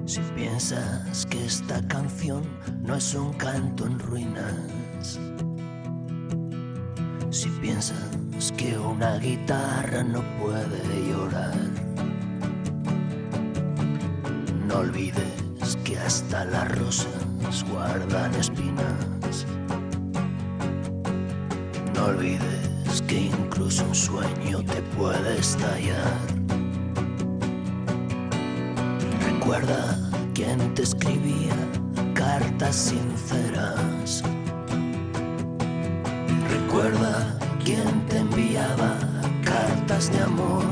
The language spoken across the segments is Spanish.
Si piensas que esta canción no es un canto en ruinas, si piensas que una guitarra no puede llorar, no olvides que hasta las rosas guardan espinas. No olvides que incluso un sueño te puede estallar. Recuerda quién te escribía cartas sinceras. Recuerda quién te enviaba cartas de amor.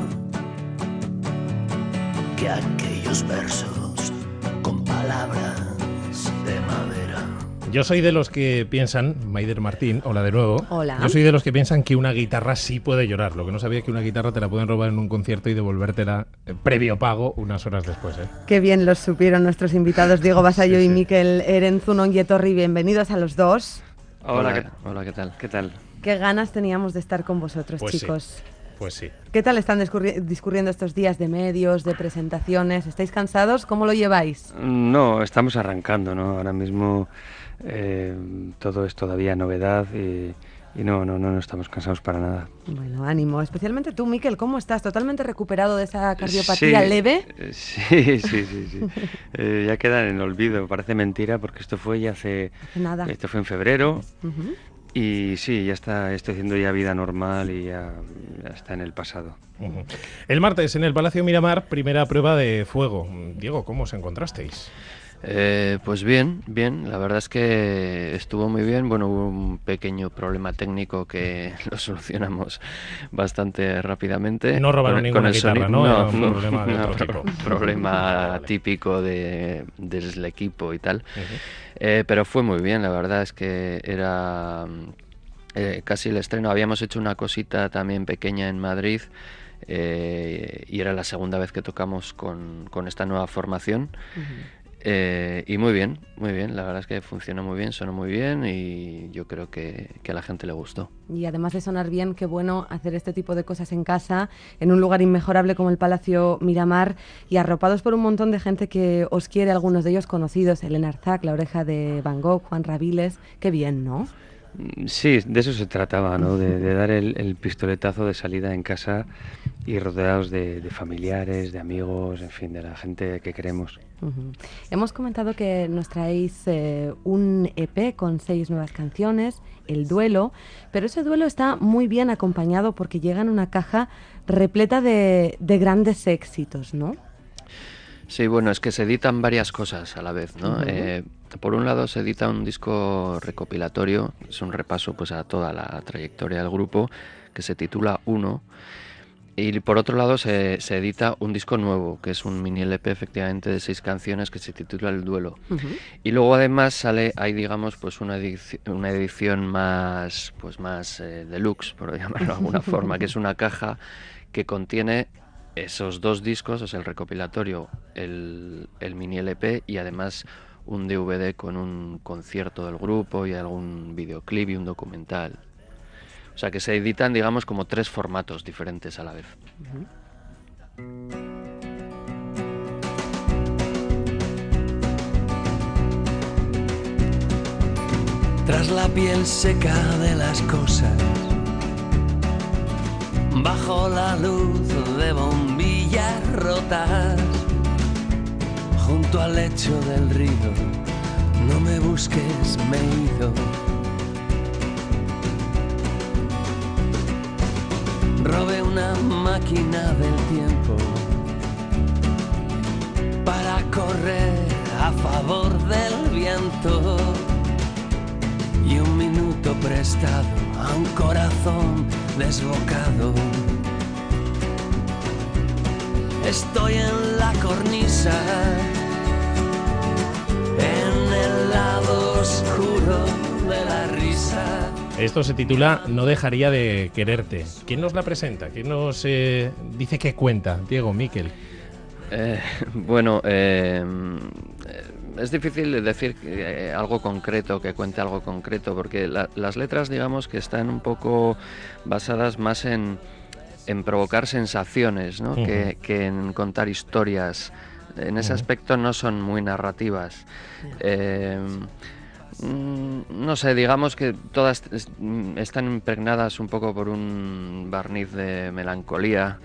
Que aquellos versos con palabras de madera. Yo soy de los que piensan, Maider Martín, hola de nuevo. Hola. Yo soy de los que piensan que una guitarra sí puede llorar. Lo que no sabía es que una guitarra te la pueden robar en un concierto y devolvértela previo pago unas horas después, ¿eh? Qué bien los supieron nuestros invitados Diego Basayo Sí, y sí. Mikel Erentzun Onguietorri. Bienvenidos a los dos. Hola, ¿qué tal? ¿Qué tal? Qué ganas teníamos de estar con vosotros, Pues chicos. sí. Pues sí. ¿Qué tal están discurriendo estos días de medios, de presentaciones? ¿Estáis cansados? ¿Cómo lo lleváis? No, estamos arrancando, ¿no? Ahora mismo todo es todavía novedad y no estamos cansados para nada. Bueno, ánimo. Especialmente tú, Mikel, ¿cómo estás? ¿Totalmente recuperado de esa cardiopatía leve? Sí. Ya queda en el olvido, parece mentira porque esto fue ya hace Nada. Esto fue en febrero. Ujú. Y sí, ya está, estoy haciendo ya vida normal y ya está en el pasado. Ujú. El martes en el Palacio Miramar, primera prueba de fuego. Diego, ¿cómo os encontrasteis? Pues bien, la verdad es que estuvo muy bien. Bueno, hubo un pequeño problema técnico que lo solucionamos bastante rápidamente. No robaron ninguna el guitarra, sonido. ¿no? Era un problema de otro tipo. Problema típico del equipo y tal. Ujú. Pero fue muy bien, la verdad es que era casi el estreno. Habíamos hecho una cosita también pequeña en Madrid y era la segunda vez que tocamos con esta nueva formación. Y muy bien, la verdad es que funcionó muy bien, sonó muy bien y yo creo que a la gente le gustó. Y además de sonar bien, qué bueno hacer este tipo de cosas en casa, en un lugar inmejorable como el Palacio Miramar y arropados por un montón de gente que os quiere, algunos de ellos conocidos, Elena Arzac, La Oreja de Van Gogh, Juan Rabiles, qué bien, ¿no? Sí, de eso se trataba, ¿no? De dar el pistoletazo de salida en casa y rodeados de familiares, de amigos, en fin, de la gente que queremos. Uh-huh. Hemos comentado que nos traéis un EP con 6 nuevas canciones, El Duelo, pero ese duelo está muy bien acompañado porque llega en una caja repleta de grandes éxitos, ¿no? Sí, bueno, es que se editan varias cosas a la vez, ¿no? Uh-huh. Por un lado se edita un disco recopilatorio, es un repaso pues a toda la trayectoria del grupo, que se titula Uno. Y por otro lado se edita un disco nuevo, que es un mini LP efectivamente de 6 canciones que se titula El Duelo. Uh-huh. Y luego además hay digamos pues una edición más deluxe, por llamarlo de alguna forma, que es una caja que contiene esos 2 discos, o sea, el recopilatorio, el mini LP y además un DVD con un concierto del grupo y algún videoclip y un documental. O sea, que se editan, digamos, como 3 formatos diferentes a la vez. Tras la piel seca de las cosas, bajo la luz de bombillas rotas, junto al lecho del río, no me busques, me he ido. Robé una máquina del tiempo para correr a favor del viento y un minuto prestado a un corazón desbocado. Estoy en la cornisa, en el lado oscuro de la risa. Esto se titula No dejaría de quererte. ¿Quién nos la presenta? ¿Quién nos dice qué cuenta? Diego, Mikel. Bueno, es difícil decir algo concreto, que cuente algo concreto, porque las letras, digamos, que están un poco basadas más en provocar sensaciones, ¿no? Uh-huh. que en contar historias en ese aspecto no son muy narrativas. No sé, digamos que todas están impregnadas un poco por un barniz de melancolía.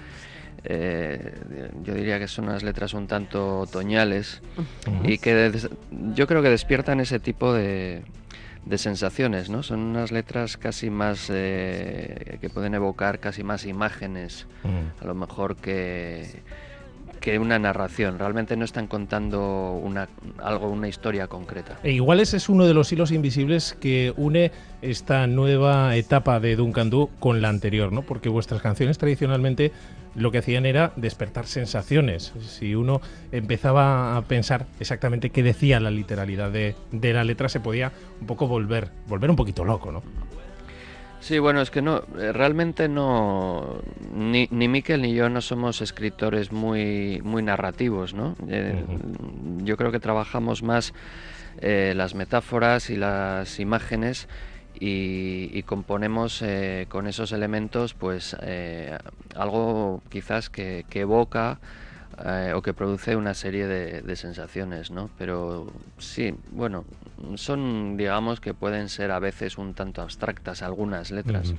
Yo diría que son unas letras un tanto otoñales y que yo creo que despiertan ese tipo de sensaciones, ¿no? Son unas letras casi más que pueden evocar casi más imágenes, a lo mejor que una narración. Realmente no están contando una historia concreta. E igual ese es uno de los hilos invisibles que une esta nueva etapa de Duncan Du con la anterior, ¿no? Porque vuestras canciones tradicionalmente lo que hacían era despertar sensaciones. Si uno empezaba a pensar exactamente qué decía la literalidad de la letra, se podía un poco volver un poquito loco, ¿no? Sí, bueno, es que realmente no, ni Mikel ni yo no somos escritores muy narrativos, ¿no? Yo creo que trabajamos más las metáforas y las imágenes y componemos con esos elementos, pues algo quizás que evoca o que produce una serie de sensaciones, ¿no? Pero sí, bueno, son, digamos, que pueden ser a veces un tanto abstractas algunas letras.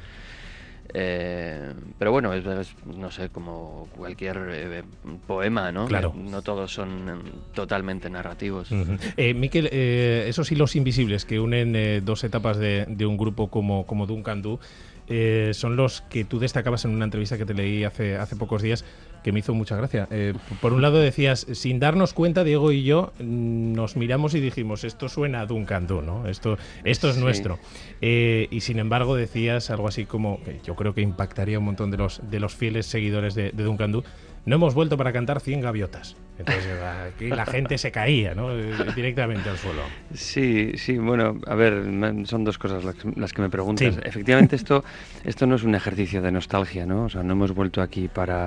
Pero bueno, es, no sé, como cualquier poema, ¿no? Claro. No todos son totalmente narrativos. Mikel, esos hilos invisibles que unen dos etapas de un grupo como Duncan Du, son los que tú destacabas en una entrevista que te leí hace pocos días, que me hizo mucha gracia. Por un lado decías, sin darnos cuenta, Diego y yo nos miramos y dijimos, esto suena a Duncan Du, ¿no? Esto es Sí. nuestro. Y sin embargo decías algo así como, que yo creo que impactaría un montón de los fieles seguidores de Duncan Du, no hemos vuelto para cantar 100 gaviotas. Entonces aquí la gente se caía, ¿no? Directamente al suelo. Sí, bueno, a ver, son dos cosas las que me preguntas. Sí. Efectivamente, esto no es un ejercicio de nostalgia, ¿no? O sea, no hemos vuelto aquí para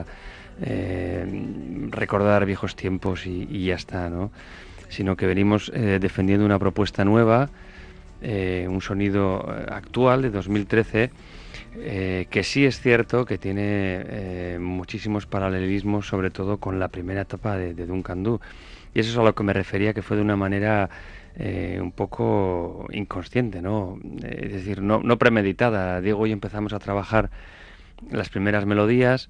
recordar viejos tiempos y ya está, ¿no? Sino que venimos defendiendo una propuesta nueva, un sonido actual de 2013, que sí es cierto que tiene muchísimos paralelismos, sobre todo con la primera etapa de Duncan Du. Y eso es a lo que me refería, que fue de una manera un poco inconsciente, ¿no? Es decir, no premeditada. Diego y yo empezamos a trabajar las primeras melodías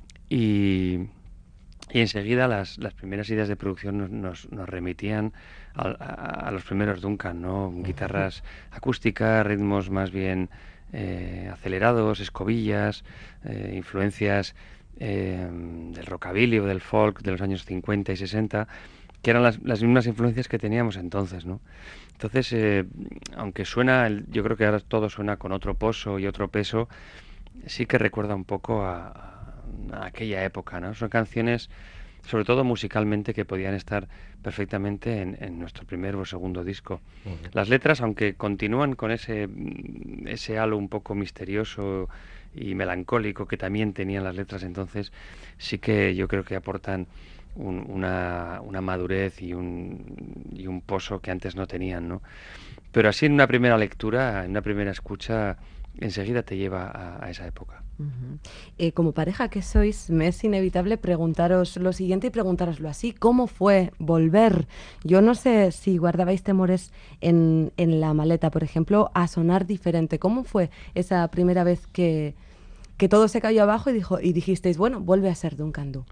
y enseguida las primeras ideas de producción nos remitían a los primeros Duncan, ¿no? Guitarras acústicas, ritmos más bien acelerados, escobillas, influencias del rockabilly o del folk de los años 50 y 60, que eran las mismas influencias que teníamos entonces, ¿no? Entonces, aunque yo creo que ahora todo suena con otro poso y otro peso, sí que recuerda un poco a aquella época, ¿no? Son canciones, sobre todo musicalmente, que podían estar perfectamente en nuestro primer o segundo disco. Las letras, aunque continúan con ese halo un poco misterioso y melancólico que también tenían las letras entonces, sí que yo creo que aportan una madurez y un poso que antes no tenían, ¿no? Pero así en una primera lectura, en una primera escucha, enseguida te lleva a esa época. Como pareja que sois, me es inevitable preguntaros lo siguiente y preguntároslo así. ¿Cómo fue volver? Yo no sé si guardabais temores en la maleta, por ejemplo, a sonar diferente. ¿Cómo fue esa primera vez que todo se cayó abajo y dijisteis, bueno, vuelve a ser Duncan Du?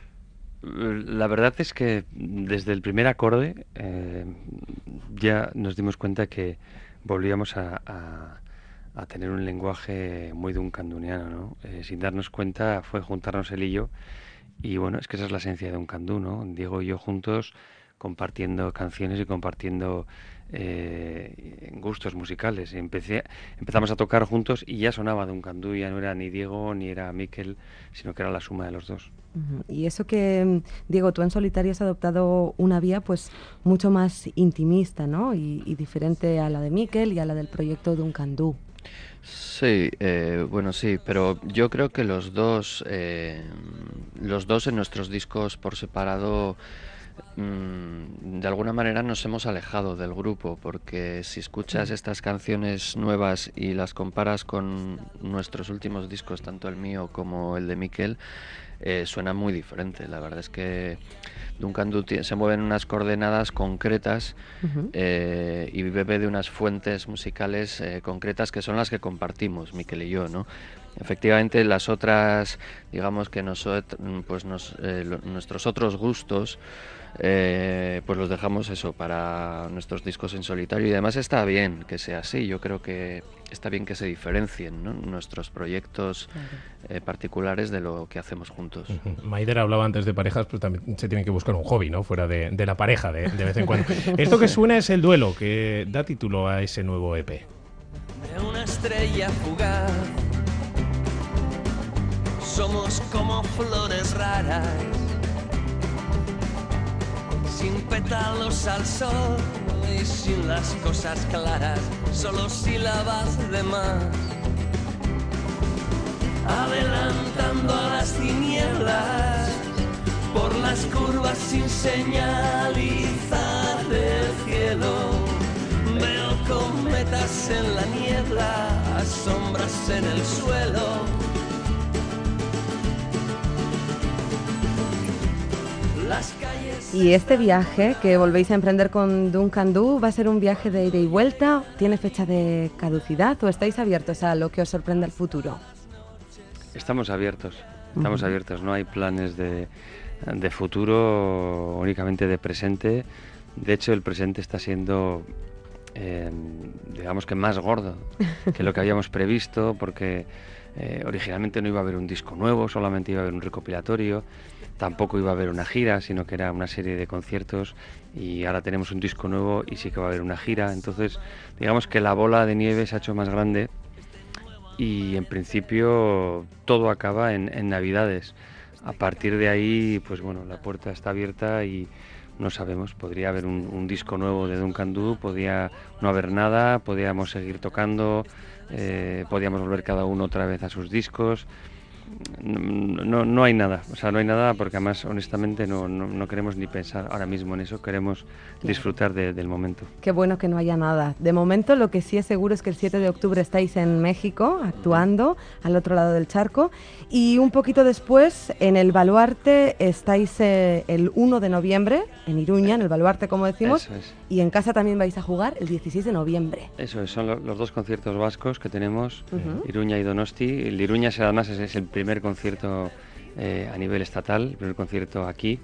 La verdad es que desde el primer acorde ya nos dimos cuenta que volvíamos a tener un lenguaje muy duncanduniano, ¿no? Sin darnos cuenta fue juntarnos él y yo, y bueno, es que esa es la esencia de Duncan Du, ¿no? Diego y yo juntos compartiendo canciones y compartiendo gustos musicales. Empezamos a tocar juntos y ya sonaba Duncan Du, ya no era ni Diego ni era Mikel, sino que era la suma de los dos. Y eso que, Diego, tú en solitario has adoptado una vía pues mucho más intimista, ¿no? Y diferente a la de Mikel y a la del proyecto Duncan Du. Sí, bueno, sí, pero yo creo que los dos en nuestros discos por separado, de alguna manera nos hemos alejado del grupo, porque si escuchas estas canciones nuevas y las comparas con nuestros últimos discos, tanto el mío como el de Mikel, suena muy diferente. La verdad es que Duncan Du se mueve en unas coordenadas concretas y bebe de unas fuentes musicales concretas que son las que compartimos, Miquel y yo, ¿no? Efectivamente, las otras, digamos que nuestros otros gustos, pues los dejamos eso para nuestros discos en solitario, y además está bien que sea así. Yo creo que está bien que se diferencien, ¿no?, nuestros proyectos particulares de lo que hacemos juntos. Maider hablaba antes de parejas, pero también se tiene que buscar un hobby, ¿no?, fuera de la pareja de vez en cuando. Esto que suena es El Duelo, que da título a ese nuevo EP. De una estrella fugaz, somos como flores raras, sin pétalos al sol y sin las cosas claras, solo sílabas de más, adelantando a las tinieblas por las curvas sin señalizar el cielo. Veo cometas en la niebla, sombras en el suelo. Y este viaje que volvéis a emprender con Duncan Du va a ser un viaje de ida y vuelta. ¿Tiene fecha de caducidad o estáis abiertos a lo que os sorprenda el futuro? Estamos abiertos, no hay planes de futuro, únicamente de presente. De hecho, el presente está siendo, digamos que más gordo que lo que habíamos previsto, porque originalmente no iba a haber un disco nuevo, solamente iba a haber un recopilatorio. Tampoco iba a haber una gira, sino que era una serie de conciertos, y ahora tenemos un disco nuevo y sí que va a haber una gira. Entonces, digamos que la bola de nieve se ha hecho más grande y en principio todo acaba en Navidades. A partir de ahí, pues bueno, la puerta está abierta y no sabemos, podría haber un disco nuevo de Duncan Du, podría no haber nada, podríamos seguir tocando, podríamos volver cada uno otra vez a sus discos. No hay nada, o sea, no hay nada, porque además honestamente no queremos ni pensar ahora mismo en eso, queremos disfrutar del momento. Qué bueno que no haya nada. De momento lo que sí es seguro es que el 7 de octubre estáis en México actuando al otro lado del charco, y un poquito después en el Baluarte estáis el 1 de noviembre en Iruña, en el Baluarte como decimos. Eso es. Y en casa también vais a jugar el 16 de noviembre. Eso es, son los dos conciertos vascos que tenemos, Iruña y Donosti. El de Iruña además es el primer concierto a nivel estatal, el primer concierto aquí.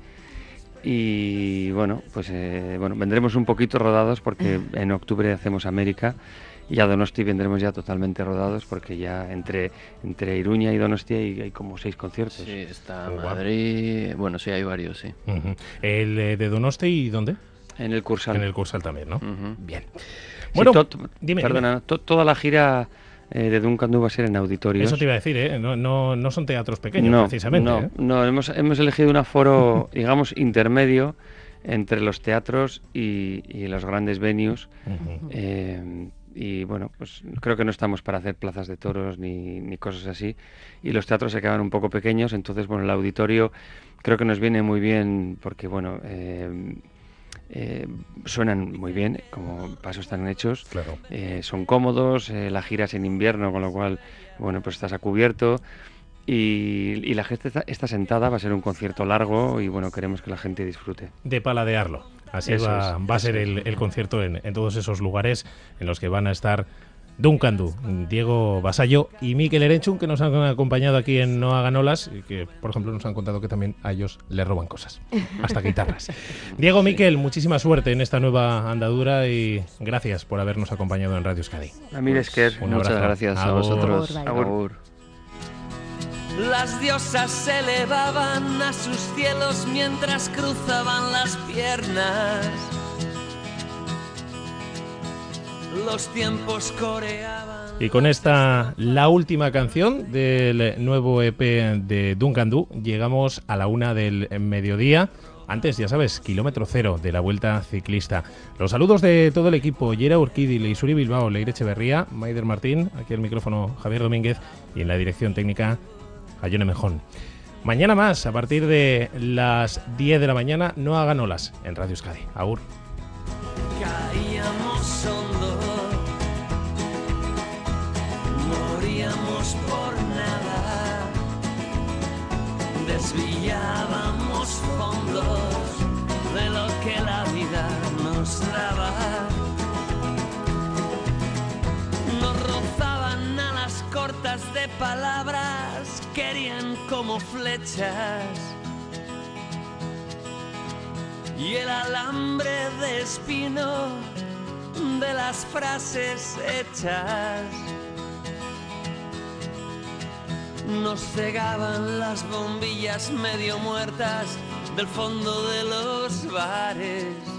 Y bueno, pues vendremos un poquito rodados porque en octubre hacemos América, y a Donosti vendremos ya totalmente rodados porque ya entre Iruña y Donosti hay como 6 conciertos. Sí, está Madrid, bueno, sí, hay varios, sí. ¿El de Donosti y dónde? En el Cursal. En el Cursal también, ¿no? Bien. Sí, Bueno, dime. Toda la gira de Duncan Du va a ser en auditorios. Eso te iba a decir, ¿eh? No son teatros pequeños, precisamente. No, hemos elegido un aforo, digamos, intermedio entre los teatros y los grandes venues. Y bueno, pues creo que no estamos para hacer plazas de toros ni cosas así. Y los teatros se quedan un poco pequeños, entonces, bueno, el auditorio creo que nos viene muy bien porque, bueno, suenan muy bien, como pasos están hechos, claro. Son cómodos, la gira es en invierno, con lo cual, bueno, pues estás a cubierto. Y la gente está sentada, va a ser un concierto largo y bueno, queremos que la gente disfrute. De paladearlo. Así va a ser el concierto en todos esos lugares en los que van a estar Duncan Du, Diego Vasallo y Mikel Erenchun, que nos han acompañado aquí en No Hagan Olas y que, por ejemplo, nos han contado que también a ellos les roban cosas, hasta guitarras. Diego, Mikel, muchísima suerte en esta nueva andadura y gracias por habernos acompañado en Radio Euskadi. Amir Esker, muchas gracias a vosotros. Agur. Las diosas se elevaban a sus cielos mientras cruzaban las piernas. Los tiempos coreaban. Y con esta, la última canción del nuevo EP de Duncan Du, llegamos a la 1 del mediodía. Antes, ya sabes, kilómetro cero de la Vuelta Ciclista. Los saludos de todo el equipo: Yera Urquidi, Leisuri Bilbao, Leire Echeverría, Maider Martín, aquí al micrófono Javier Domínguez y en la dirección técnica Ayone Mejón. Mañana más, a partir de las 10 de la mañana, No Hagan Olas en Radio Euskadi. Agur. Caíamos hondo, moríamos por nada, desviábamos fondos. nos daba. Nos rozaban a las cortas de palabras, querían como flechas. Y el alambre de espino de las frases hechas. Nos cegaban las bombillas medio muertas del fondo de los bares.